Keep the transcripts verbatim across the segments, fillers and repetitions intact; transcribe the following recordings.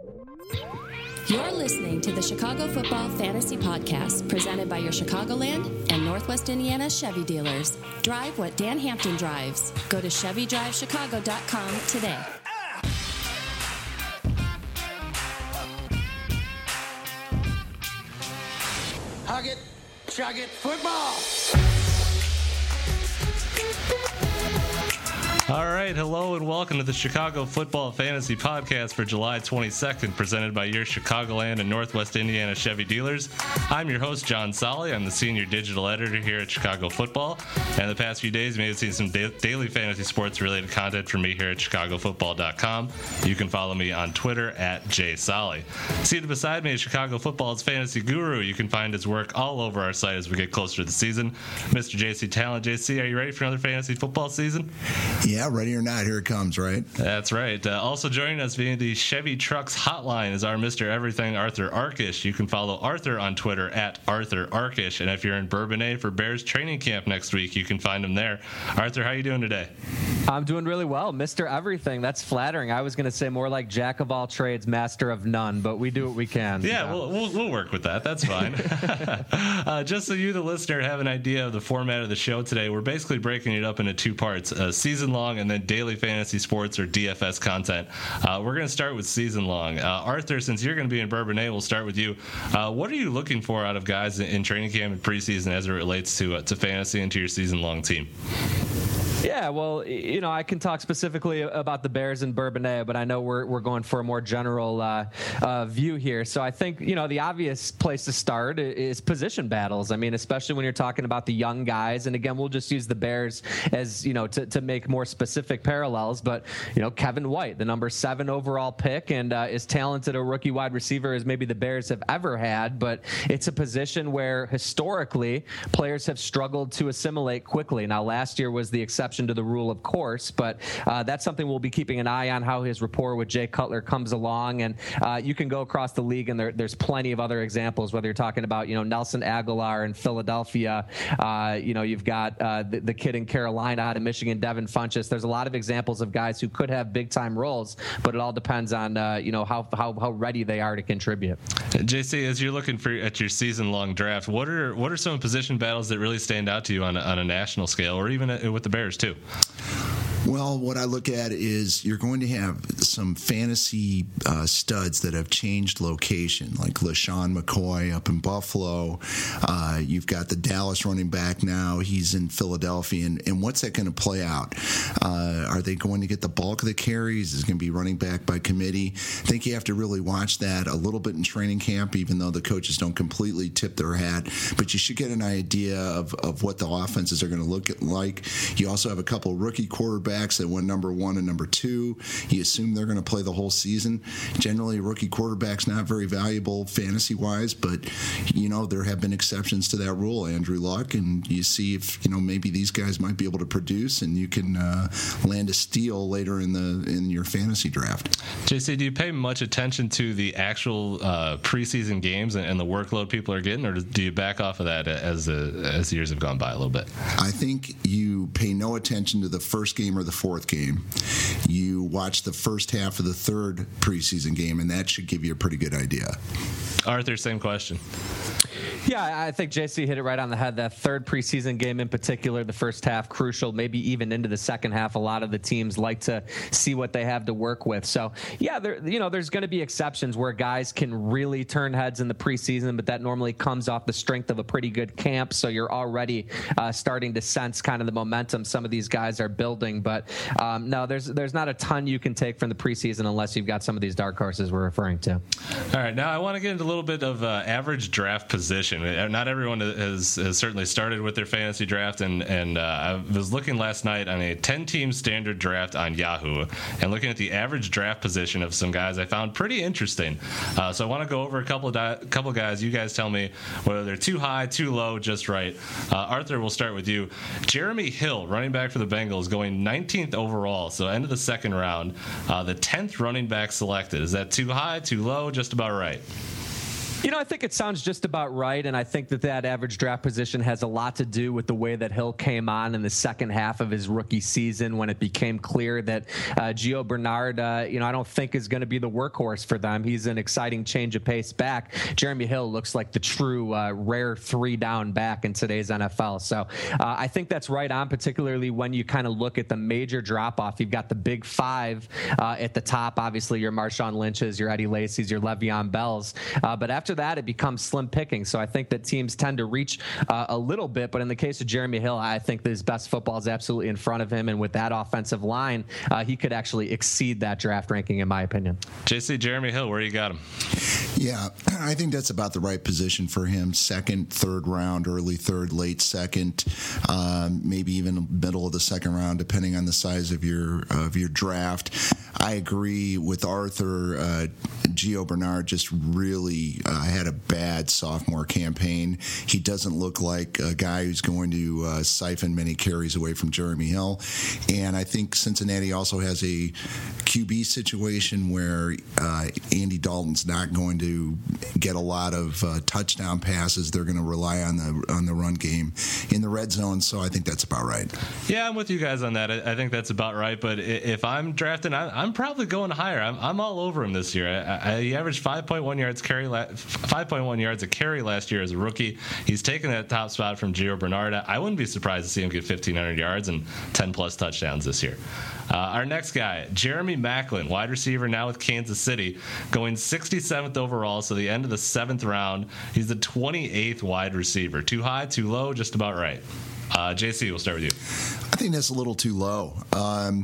You're listening to the Chicago Football Fantasy Podcast, presented by your Chicagoland and Northwest Indiana Chevy dealers. Drive what Dan Hampton drives. Go to Chevy Drive Chicago dot com today. Hug it, chug it, football! All right, hello and welcome to the Chicago Football Fantasy Podcast for July twenty-second, presented by your Chicagoland and Northwest Indiana Chevy dealers. I'm your host, John Solly. I'm the senior digital editor here at Chicago Football. And the past few days, you may have seen some da- daily fantasy sports-related content from me here at Chicago Football dot com. You can follow me on Twitter at jsolly. Seated beside me is Chicago Football's fantasy guru. You can find his work all over our site as we get closer to the season. Mister J C Talent. J C, are you ready for another fantasy football season? Yeah, ready or not, here it comes, right? That's right. Uh, also joining us via the Chevy Trucks hotline is our Mister Everything, Arthur Arkish. You can follow Arthur on Twitter at Arthur Arkish. And if you're in Bourbonnais for Bears training camp next week, you can find him there. Arthur, how are you doing today? I'm doing really well. Mister Everything. That's flattering. I was going to say more like Jack of all trades, master of none, but we do what we can. Yeah, so. we'll, we'll, we'll work with that. That's fine. uh, just so you, the listener, have an idea of the format of the show today, we're basically breaking it up into two parts, uh, season long and then daily fantasy sports or D F S content. Uh, we're going to start with season long. Uh, Arthur, since you're going to be in Bourbonnais, we'll start with you. Uh, what are you looking for out of guys in, in training camp and preseason as it relates to uh, to fantasy and to your season long team? Yeah, well, you know, I can talk specifically about the Bears and Bourbonnais, but I know we're we're going for a more general uh, uh, view here. So I think, you know, the obvious place to start is position battles. I mean, especially when you're talking about the young guys. And again, we'll just use the Bears as, you know, to, to make more specific parallels. But, you know, Kevin White, the number seven overall pick, and uh, as talented a rookie wide receiver as maybe the Bears have ever had. But it's a position where historically players have struggled to assimilate quickly. Now, last year was the exception to the rule, of course, but uh, that's something we'll be keeping an eye on, how his rapport with Jay Cutler comes along. And uh, you can go across the league, and there, there's plenty of other examples, whether you're talking about, you know, Nelson Aguilar in Philadelphia, uh, you know, you've got uh, the, the kid in Carolina out of Michigan, Devin Funchess. There's a lot of examples of guys who could have big-time roles, but it all depends on, uh, you know, how, how how ready they are to contribute. J C, as you're looking for at your season-long draft, what are what are some position battles that really stand out to you on a, on a national scale, or even with the Bears too? Well, what I look at is you're going to have some fantasy uh, studs that have changed location, like LaShawn McCoy up in Buffalo. Uh, you've got the Dallas running back now. He's in Philadelphia. And, and what's that going to play out? Uh, are they going to get the bulk of the carries? Is it going to be running back by committee? I think you have to really watch that a little bit in training camp, even though the coaches don't completely tip their hat. But you should get an idea of, of what the offenses are going to look at like. You also have a couple rookie quarterbacks that went number one and number two. You assume they're going to play the whole season. Generally, a rookie quarterback's not very valuable fantasy-wise, but, you know, there have been exceptions to that rule, Andrew Luck, and you see if, you know, maybe these guys might be able to produce, and you can uh, land a steal later in the in your fantasy draft. J C, do you pay much attention to the actual uh, preseason games and, and the workload people are getting, or do you back off of that as the, as the years have gone by a little bit? I think you pay no attention to the first game or the fourth game. You watch the first half of the third preseason game, and that should give you a pretty good idea. Arthur, same question. Yeah, I think J C hit it right on the head. That third preseason game in particular, the first half crucial, maybe even into the second half. A lot of the teams like to see what they have to work with. So, yeah, there, you know, there's going to be exceptions where guys can really turn heads in the preseason, but that normally comes off the strength of a pretty good camp. So you're already uh, starting to sense kind of the momentum some of these guys are building. But um, no, there's there's not a ton you can take from the preseason unless you've got some of these dark horses we're referring to. All right, now I want to get into a little bit of uh, average draft position. Not everyone has, has certainly started with their fantasy draft, and, and uh, I was looking last night on a ten-team standard draft on Yahoo, and looking at the average draft position of some guys I found pretty interesting. Uh, so I want to go over a couple of di- couple guys. You guys tell me whether they're too high, too low, just right. Uh, Arthur, we'll start with you. Jeremy Hill, running back for the Bengals, going nineteenth overall, so end of the second round. Uh, the tenth running back selected. Is that too high, too low, just about right? You know, I think it sounds just about right, and I think that that average draft position has a lot to do with the way that Hill came on in the second half of his rookie season when it became clear that uh, Gio Bernard, uh, you know, I don't think is going to be the workhorse for them. He's an exciting change of pace back. Jeremy Hill looks like the true uh, rare three-down back in today's N F L. So uh, I think that's right on, particularly when you kind of look at the major drop-off. You've got the big five uh, at the top, obviously your Marshawn Lynch's, your Eddie Lacy's, your Le'Veon Bell's. Uh, but after that, it becomes slim picking. So I think that teams tend to reach uh, a little bit. But in the case of Jeremy Hill, I think that his best football is absolutely in front of him. And with that offensive line, uh, he could actually exceed that draft ranking, in my opinion. J C, Jeremy Hill, where you got him? Yeah, I think that's about the right position for him. Second, third round, early third, late second, um, maybe even middle of the second round, depending on the size of your of your draft. I agree with Arthur. Uh, Gio Bernard just really uh, had a bad sophomore campaign. He doesn't look like a guy who's going to uh, siphon many carries away from Jeremy Hill. And I think Cincinnati also has a Q B situation where uh, Andy Dalton's not going to get a lot of uh, touchdown passes. They're going to rely on the on the run game in the red zone. So I think that's about right. Yeah, I'm with you guys on that. I, I think that's about right. But if I'm drafting, I'm, I'm probably going higher. I'm, I'm all over him this year. I, I, he averaged five point one yards carry, five point one yards a carry last year as a rookie. He's taken that top spot from Gio Bernard. I wouldn't be surprised to see him get fifteen hundred yards and ten plus touchdowns this year. Uh, our next guy, Jeremy Maclin, wide receiver now with Kansas City, going sixty-seventh overall, so the end of the seventh round. He's the twenty-eighth wide receiver. Too high, too low, just about right. Uh, J C, we'll start with you. I think that's a little too low. Um,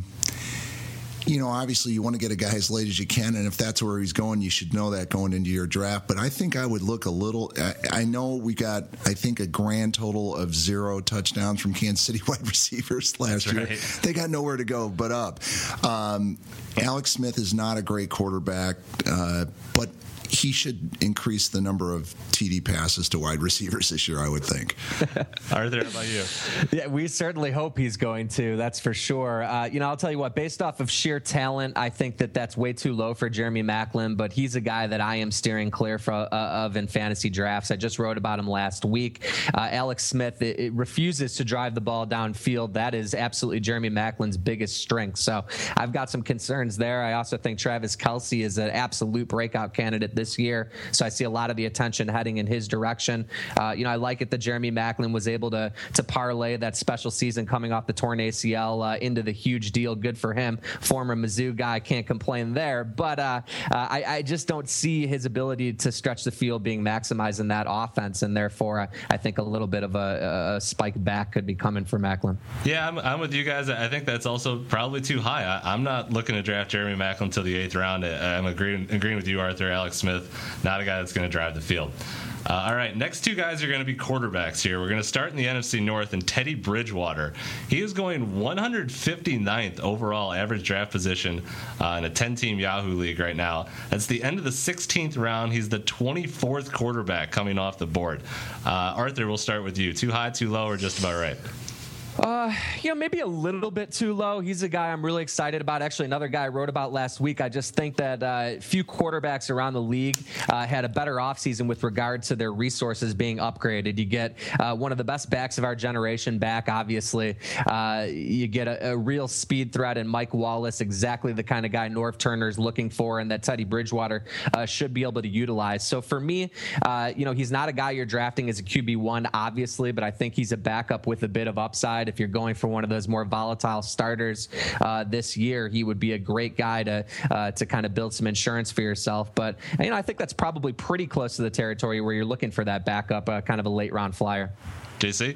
You know, obviously you want to get a guy as late as you can, and if that's where he's going, you should know that going into your draft. But I think I would look a little – I know we got, I think, a grand total of zero touchdowns from Kansas City wide receivers last That's year. right. They got nowhere to go but up. Um, Alex Smith is not a great quarterback, uh, but – he should increase the number of T D passes to wide receivers this year, I would think. Arthur, how about you? Yeah, we certainly hope he's going to. That's for sure. Uh, you know, I'll tell you what, based off of sheer talent, I think that that's way too low for Jeremy Maclin, but he's a guy that I am steering clear for, uh, of in fantasy drafts. I just wrote about him last week. Uh, Alex Smith it, it refuses to drive the ball downfield. That is absolutely Jeremy Macklin's biggest strength. So I've got some concerns there. I also think Travis Kelce is an absolute breakout candidate this year, so I see a lot of the attention heading in his direction. Uh, you know, I like it that Jeremy Maclin was able to to parlay that special season coming off the torn A C L uh, into the huge deal. Good for him. Former Mizzou guy, can't complain there. But uh, uh, I, I just don't see his ability to stretch the field being maximized in that offense, and therefore uh, I think a little bit of a, a spike back could be coming for Maclin. Yeah, I'm, I'm with you guys. I think that's also probably too high. I, I'm not looking to draft Jeremy Maclin until the eighth round. I'm agreeing, agreeing with you, Arthur. Alex Smith, not a guy that's going to drive the field. Uh, all right, next two guys are going to be quarterbacks here. We're going to start in the N F C North, and Teddy Bridgewater. He is going one hundred fifty-ninth overall average draft position uh, in a ten-team Yahoo league right now. That's the end of the sixteenth round. He's the twenty-fourth quarterback coming off the board. Uh, Arthur, we'll start with you. Too high, too low, or just about right? Uh, you know, maybe a little bit too low. He's a guy I'm really excited about. Actually, another guy I wrote about last week. I just think that uh, few quarterbacks around the league uh, had a better offseason with regard to their resources being upgraded. You get uh, one of the best backs of our generation back, obviously. Uh, you get a, a real speed threat in Mike Wallace, exactly the kind of guy Norv Turner's looking for and that Teddy Bridgewater uh, should be able to utilize. So for me, uh, you know, he's not a guy you're drafting as a Q B one, obviously, but I think he's a backup with a bit of upside. If you're going for one of those more volatile starters uh, this year, he would be a great guy to uh, to kind of build some insurance for yourself. But you know, I think that's probably pretty close to the territory where you're looking for that backup, uh, kind of a late round flyer. J C?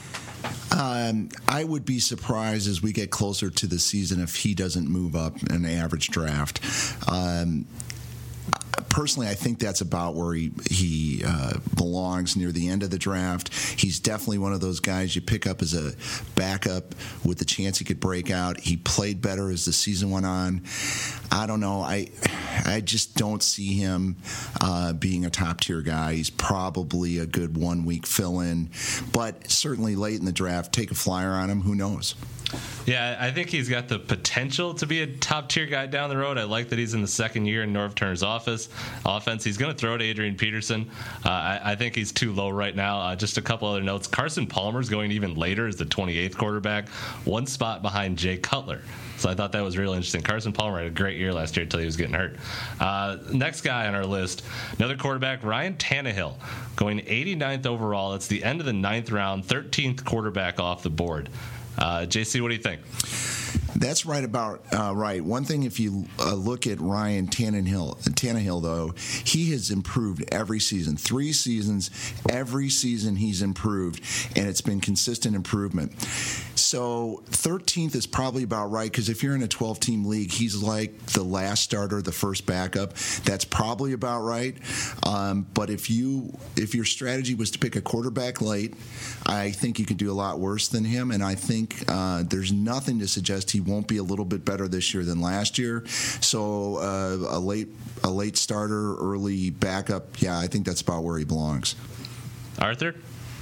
Um, I would be surprised as we get closer to the season if he doesn't move up in an average draft. Um, Personally, I think that's about where he he uh, belongs near the end of the draft. He's definitely one of those guys you pick up as a backup with the chance he could break out. He played better as the season went on. I don't know. I I just don't see him uh, being a top-tier guy. He's probably a good one-week fill-in, but certainly late in the draft, take a flyer on him. Who knows? Yeah, I think he's got the potential to be a top-tier guy down the road. I like that he's in the second year in Norv Turner's office offense. He's going to throw to Adrian Peterson. Uh, I, I think he's too low right now. Uh, just a couple other notes. Carson Palmer's going even later as the twenty-eighth quarterback, one spot behind Jay Cutler. So I thought that was real interesting. Carson Palmer had a great year last year until he was getting hurt. Uh, next guy on our list, another quarterback, Ryan Tannehill, going eighty-ninth overall. That's the end of the ninth round, thirteenth quarterback off the board. Uh, J C, what do you think? That's right about uh, right. One thing, if you uh, look at Ryan Tannehill, Tannehill, though, he has improved every season. Three seasons, every season he's improved, and it's been consistent improvement. So thirteenth is probably about right, because if you're in a twelve-team league, he's like the last starter, the first backup. That's probably about right. Um, but if you if your strategy was to pick a quarterback late, I think you could do a lot worse than him, and I think uh, there's nothing to suggest he won't be a little bit better this year than last year. So uh, a late a late starter, early backup, yeah, I think that's about where he belongs. Arthur?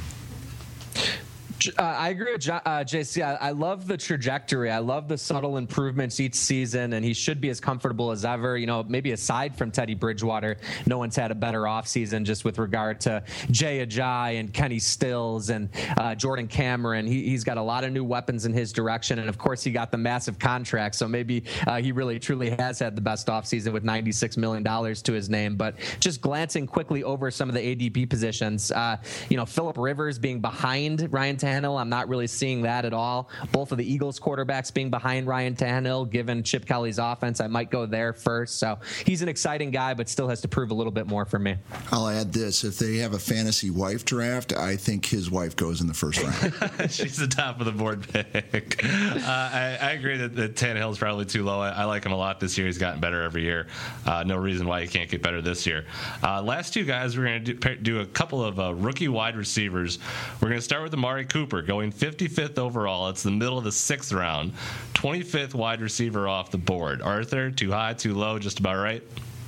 Uh, I agree with uh, J C. I, I love the trajectory. I love the subtle improvements each season, and he should be as comfortable as ever. You know, maybe aside from Teddy Bridgewater, no one's had a better offseason just with regard to Jay Ajayi and Kenny Stills and uh, Jordan Cameron. He, he's got a lot of new weapons in his direction, and of course he got the massive contract, so maybe uh, he really truly has had the best offseason with ninety-six million dollars to his name. But just glancing quickly over some of the A D P positions, uh, you know, Phillip Rivers being behind Ryan Tannehill, I'm not really seeing that at all. Both of the Eagles quarterbacks being behind Ryan Tannehill, given Chip Kelly's offense, I might go there first. So he's an exciting guy, but still has to prove a little bit more for me. I'll add this. If they have a fantasy wife draft, I think his wife goes in the first round. She's the top of the board pick. Uh, I, I agree that, that Tannehill's probably too low. I, I like him a lot this year. He's gotten better every year. Uh, no reason why he can't get better this year. Uh, last two guys, we're going to do, do a couple of uh, rookie wide receivers. We're going to start with Amari Cooper, going fifty-fifth overall. It's the middle of the sixth round. twenty-fifth wide receiver off the board. Arthur, too high, too low, just about right?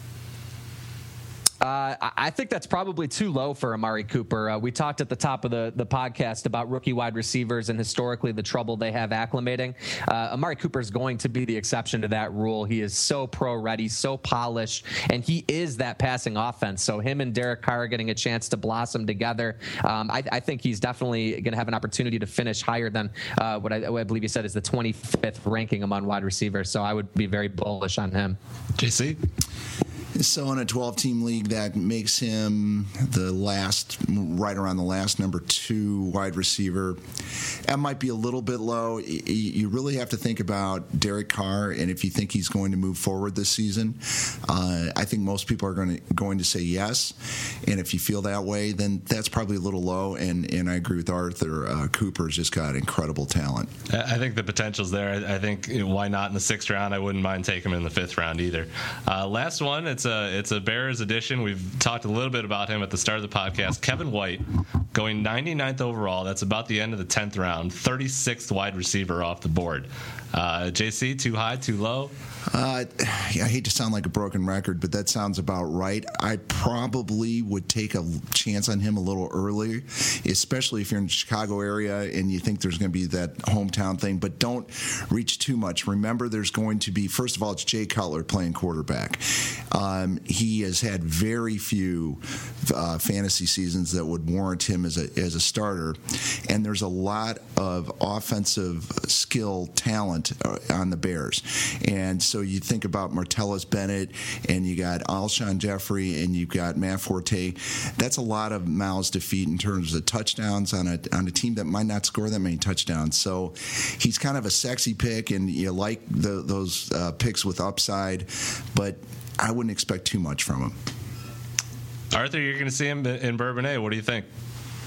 Uh, I think that's probably too low for Amari Cooper. Uh, we talked at the top of the, the podcast about rookie wide receivers and historically the trouble they have acclimating. Uh, Amari Cooper is going to be the exception to that rule. He is so pro-ready, so polished, and he is that passing offense. So him and Derek Carr getting a chance to blossom together, um, I, I think he's definitely going to have an opportunity to finish higher than uh, what, I, what I believe you said is the twenty-fifth ranking among wide receivers. So I would be very bullish on him. J C? So in a twelve-team league, that makes him the last, right around the last number two wide receiver. That might be a little bit low. You really have to think about Derek Carr, and if you think he's going to move forward this season, uh, I think most people are going to going to say yes. And if you feel that way, then that's probably a little low. And, and I agree with Arthur. Uh, Cooper's just got incredible talent. I think the potential's there. I think why not in the sixth round? I wouldn't mind taking him in the fifth round either. Uh, last one, it's a it's a Bears edition. We've talked a little bit about him at the start of the podcast. Kevin White, going ninety-ninth overall. That's about the end of the tenth round. thirty-sixth wide receiver off the board. Uh, J C, too high, too low? Uh, I hate to sound like a broken record, but that sounds about right. I probably would take a chance on him a little early, especially if you're in the Chicago area and you think there's going to be that hometown thing, but don't reach too much. Remember, there's going to be, first of all, it's Jay Cutler playing quarterback. Um, he has had very few uh, fantasy seasons that would warrant him as a, as a starter, and there's a lot of offensive skill talent on the Bears. And so you think about Martellus Bennett, and you got Alshon Jeffrey, and you've got Matt Forte. That's a lot of mouths to feed in terms of touchdowns on a on a team that might not score that many touchdowns. So he's kind of a sexy pick, and you like the, those uh, picks with upside, but I wouldn't expect too much from him. Arthur, you're going to see him in Bourbonnais. What do you think?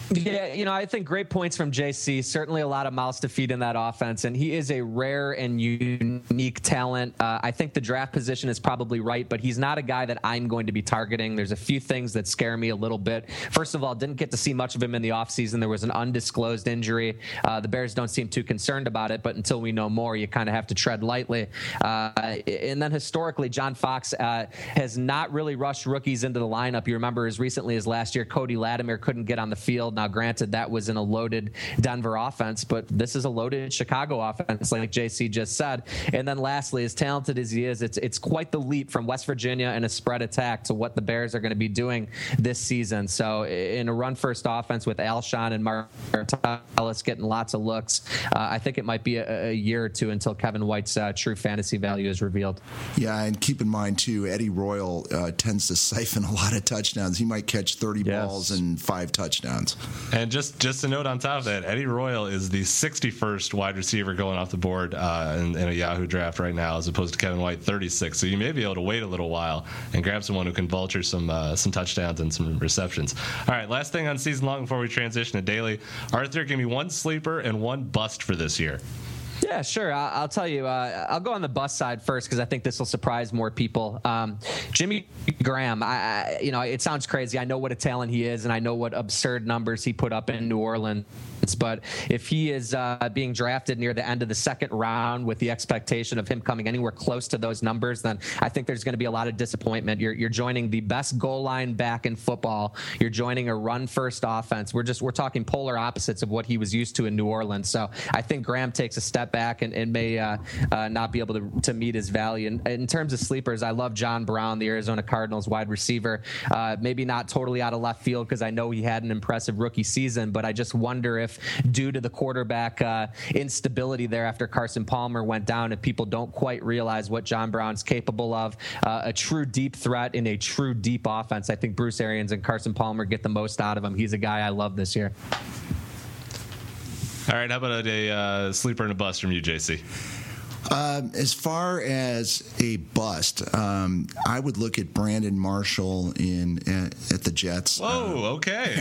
Yeah, you know, I think great points from J C. Certainly a lot of mouths to feed in that offense, and he is a rare and unique talent. Uh, I think the draft position is probably right, but he's not a guy that I'm going to be targeting. There's a few things that scare me a little bit. First of all, didn't get to see much of him in the offseason. There was an undisclosed injury. Uh, the Bears don't seem too concerned about it, but until we know more, you kind of have to tread lightly. Uh, and then historically, John Fox uh, has not really rushed rookies into the lineup. You remember as recently as last year, Cody Latimer couldn't get on the field. Now, granted, that was in a loaded Denver offense, but this is a loaded Chicago offense, like J C just said. And then lastly, as talented as he is, it's it's quite the leap from West Virginia and a spread attack to what the Bears are going to be doing this season. So in a run-first offense with Alshon and Martellus getting lots of looks, uh, I think it might be a, a year or two until Kevin White's uh, true fantasy value is revealed. Yeah, and keep in mind, too, Eddie Royal uh, tends to siphon a lot of touchdowns. He might catch thirty yes. balls and five touchdowns. And just, just a note on top of that, Eddie Royal is the sixty-first wide receiver going off the board uh, in, in a Yahoo draft right now, as opposed to Kevin White, thirty-six. So you may be able to wait a little while and grab someone who can vulture some uh, some touchdowns and some receptions. All right, last thing on season long before we transition to daily. Arthur, give me one sleeper and one bust for this year. Yeah, sure. I'll, I'll tell you. Uh, I'll go on the bus side first because I think this will surprise more people. Um, Jimmy Graham. I, I, you know, it sounds crazy. I know what a talent he is, and I know what absurd numbers he put up in New Orleans. But if he is uh, being drafted near the end of the second round with the expectation of him coming anywhere close to those numbers, then I think there's going to be a lot of disappointment. You're, you're joining the best goal line back in football. You're joining a run-first offense. We're just we're talking polar opposites of what he was used to in New Orleans. So I think Graham takes a step back and, and may uh, uh, not be able to, to meet his value. And in terms of sleepers, I love John Brown, the Arizona Cardinals wide receiver. Uh, maybe not totally out of left field because I know he had an impressive rookie season, but I just wonder if due to the quarterback uh, instability there after Carson Palmer went down, if people don't quite realize what John Brown's capable of, uh, a true deep threat in a true deep offense. I think Bruce Arians and Carson Palmer get the most out of him. He's a guy I love this year. All right, how about a uh, sleeper and a bust from you, J C? Um, as far as a bust, um, I would look at Brandon Marshall in at, at the Jets. Whoa, uh, okay.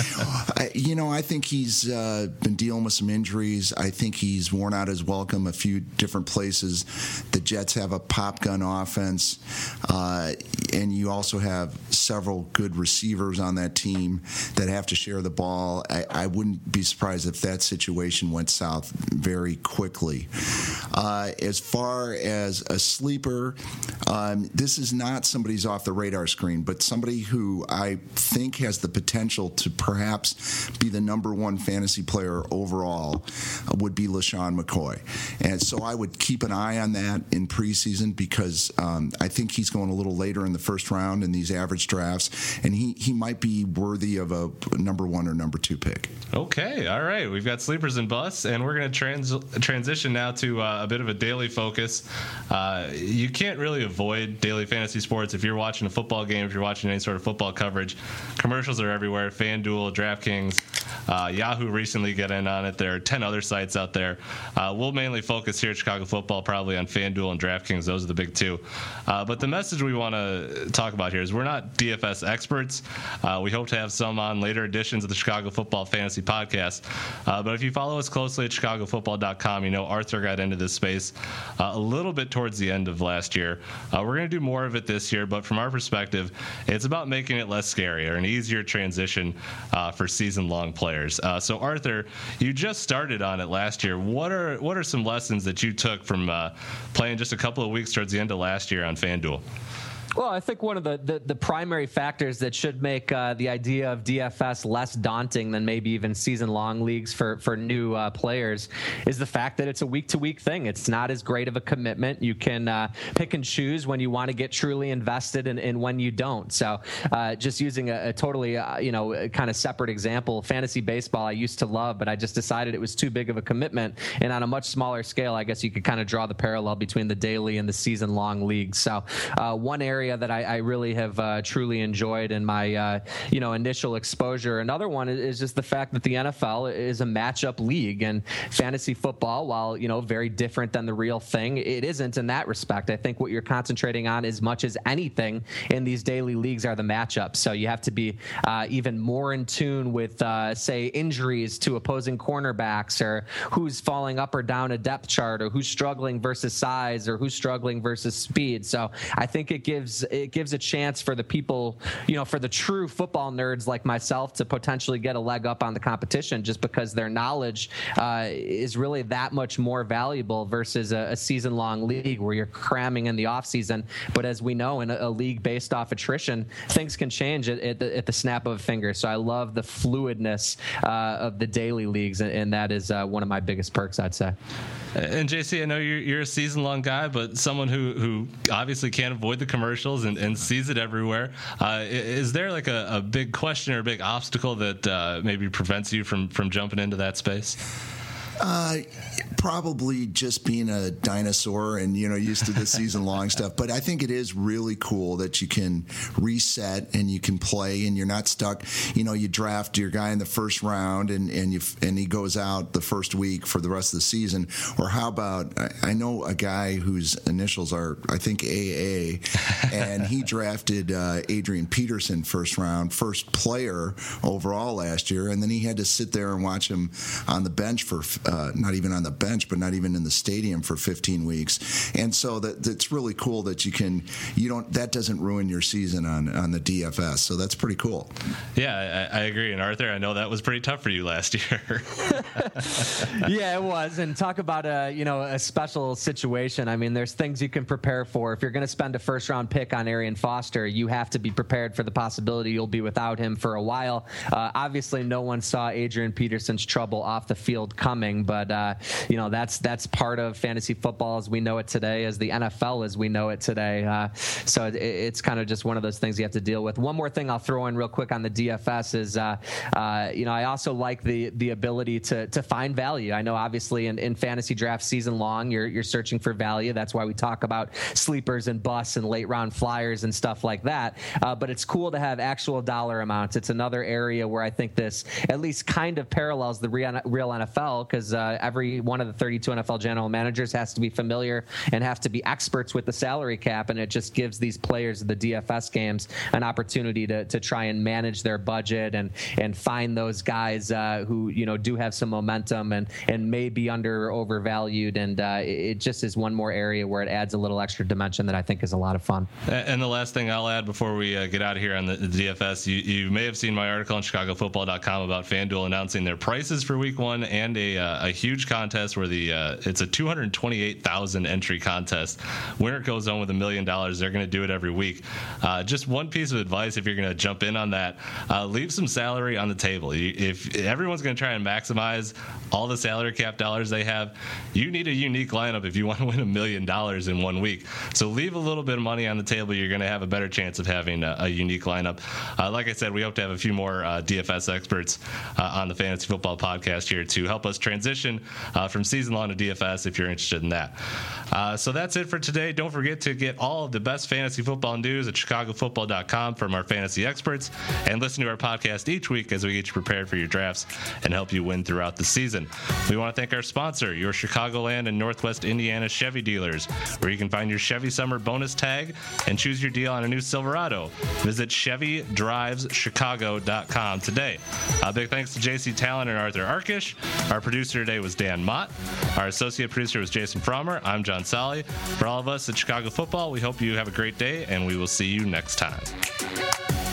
I, you know, I think he's uh, been dealing with some injuries. I think he's worn out his welcome a few different places. The Jets have a pop gun offense, uh, and you also have several good receivers on that team that have to share the ball. I, I wouldn't be surprised if that situation went south very quickly. Uh, As far as a sleeper, um, this is not somebody's off the radar screen, but somebody who I think has the potential to perhaps be the number one fantasy player overall uh, would be LaShawn McCoy. And so I would keep an eye on that in preseason because um, I think he's going a little later in the first round in these average drafts, and he, he might be worthy of a number one or number two pick. Okay, all right. We've got sleepers and busts, and we're going to trans- transition now to uh, a bit of a daily focus. Uh, you can't really avoid daily fantasy sports. If you're watching a football game, if you're watching any sort of football coverage, commercials are everywhere. FanDuel, DraftKings, uh, Yahoo recently got in on it. There are ten other sites out there. Uh, we'll mainly focus here at Chicago Football probably on FanDuel and DraftKings. Those are the big two. Uh, but the message we want to talk about here is we're not D F S experts. Uh, we hope to have some on later editions of the Chicago Football Fantasy Podcast. Uh, but if you follow us closely at chicago football dot com, you know Arthur got into this space Uh, a little bit towards the end of last year. Uh, we're going to do more of it this year, but from our perspective, it's about making it less scary or an easier transition uh, for season-long players. Uh, so, Arthur, you just started on it last year. What are what are some lessons that you took from uh, playing just a couple of weeks towards the end of last year on FanDuel? Well, I think one of the, the, the primary factors that should make uh, the idea of D F S less daunting than maybe even season-long leagues for, for new uh, players is the fact that it's a week-to-week thing. It's not as great of a commitment. You can uh, pick and choose when you want to get truly invested and, and when you don't. So uh, just using a, a totally, uh, you know, kind of separate example, fantasy baseball I used to love, but I just decided it was too big of a commitment. And on a much smaller scale, I guess you could kind of draw the parallel between the daily and the season-long leagues. So uh, one area area that I, I really have uh, truly enjoyed in my uh, you know initial exposure. Another one is just the fact that the N F L is a matchup league, and fantasy football, while you know very different than the real thing, it isn't in that respect. I think what you're concentrating on as much as anything in these daily leagues are the matchups. So you have to be uh, even more in tune with, uh, say, injuries to opposing cornerbacks, or who's falling up or down a depth chart, or who's struggling versus size, or who's struggling versus speed. So I think it gives it gives a chance for the people, you know, for the true football nerds like myself to potentially get a leg up on the competition, just because their knowledge uh, is really that much more valuable versus a, a season-long league where you're cramming in the offseason. But as we know, in a, a league based off attrition, things can change at, at, the, at the snap of a finger. So I love the fluidness uh, of the daily leagues, and, and that is uh, one of my biggest perks, I'd say. And J C, I know you're, you're a season-long guy, but someone who, who obviously can't avoid the commercials and, and sees it everywhere. Uh, is there like a, a big question or a big obstacle that uh, maybe prevents you from, from jumping into that space? Uh, probably just being a dinosaur and, you know, used to the season long stuff. But I think it is really cool that you can reset and you can play and you're not stuck. You know, you draft your guy in the first round and, and you and he goes out the first week for the rest of the season. Or how about, I, I know a guy whose initials are, I think, A A, and he drafted uh, Adrian Peterson first round, first player overall last year. And then he had to sit there and watch him on the bench for Uh, not even on the bench, but not even in the stadium for fifteen weeks. And so that that's really cool that you can, you don't, that doesn't ruin your season on, on the D F S. So that's pretty cool. Yeah, I, I agree. And Arthur, I know that was pretty tough for you last year. Yeah, it was. And talk about a, you know, a special situation. I mean, there's things you can prepare for. If you're going to spend a first round pick on Arian Foster, you have to be prepared for the possibility you'll be without him for a while. Uh, obviously, no one saw Adrian Peterson's trouble off the field coming. But, uh, you know, that's that's part of fantasy football as we know it today, as the N F L as we know it today. Uh, so it, it's kind of just one of those things you have to deal with. One more thing I'll throw in real quick on the D F S is, uh, uh, you know, I also like the the ability to to find value. I know obviously in, in fantasy draft season long, you're you're searching for value. That's why we talk about sleepers and busts and late round flyers and stuff like that. Uh, but it's cool to have actual dollar amounts. It's another area where I think this at least kind of parallels the real, real N F L, because Uh, every one of the thirty-two N F L general managers has to be familiar and have to be experts with the salary cap, and it just gives these players of the D F S games an opportunity to to try and manage their budget and and find those guys uh, who you know do have some momentum and and may be under or overvalued, and uh, it just is one more area where it adds a little extra dimension that I think is a lot of fun. And the last thing I'll add before we uh, get out of here on the, the D F S, you, you may have seen my article on Chicago Football dot com about FanDuel announcing their prices for Week One and a uh, a huge contest where the uh, it's a two hundred twenty-eight thousand entry contest. Winner goes home with a million dollars. They're going to do it every week. Uh, just one piece of advice if you're going to jump in on that: uh, leave some salary on the table. You, if everyone's going to try and maximize all the salary cap dollars they have, you need a unique lineup if you want to win a million dollars in one week. So leave a little bit of money on the table. You're going to have a better chance of having a, a unique lineup. Uh, like I said, we hope to have a few more uh, D F S experts uh, on the Fantasy Football Podcast here to help us transition Uh, from season long to D F S if you're interested in that. Uh, so that's it for today. Don't forget to get all of the best fantasy football news at Chicago Football dot com from our fantasy experts, and listen to our podcast each week as we get you prepared for your drafts and help you win throughout the season. We want to thank our sponsor, your Chicagoland and Northwest Indiana Chevy dealers, where you can find your Chevy Summer bonus tag and choose your deal on a new Silverado. Visit Chevy Drives Chicago dot com today. A big thanks to J C Talon and Arthur Arkish. Our producer today was Dan Mott. Our associate producer was Jason Frommer. I'm John Solly. For all of us at Chicago Football, we hope you have a great day, and we will see you next time.